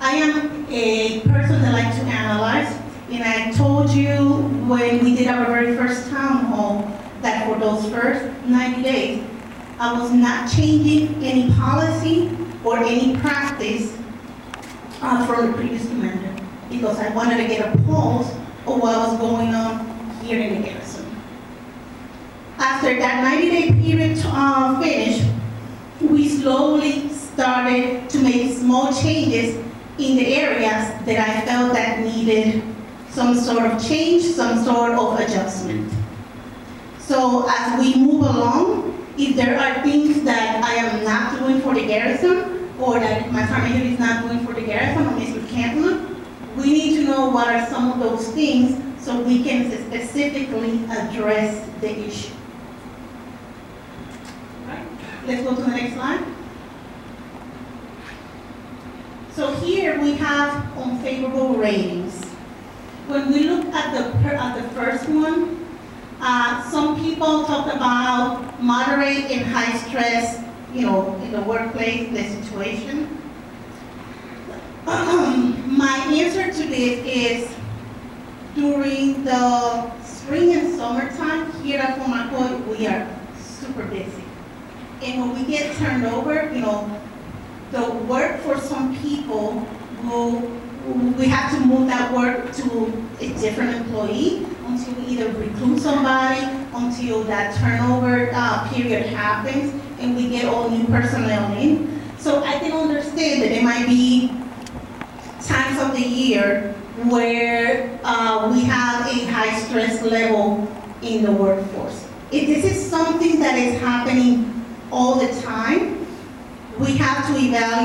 I am a person that likes to analyze, and I told you when we did our very first town hall that for those first 90 days, I was not changing any policy or any practice from the previous commander, because I wanted to get a pulse of what was going on here in the garrison. After that 90-day period finished, we slowly started to make small changes in the areas that I felt that needed some sort of change, some sort of adjustment. So as we move along, if there are things that I am not doing for the garrison, or that my family is not doing for the garrison or Mr. Cantona, we need to know what are some of those things so we can specifically address the issue. Right. Let's go to the next slide. So here we have unfavorable ratings. When we look at the first one, some people talk about moderate and high stress, in the workplace, the situation. My answer to this is during the spring and summertime here at Fomacoy, we are super busy. And when we get turned over, the work for some people we have to move that work to a different employee until we either recruit somebody, until that turnover period happens, and we get all new personnel in. So I can understand that there might be times of the year where we have a high stress level in the workforce. If this is something that is happening all the time, we have to evaluate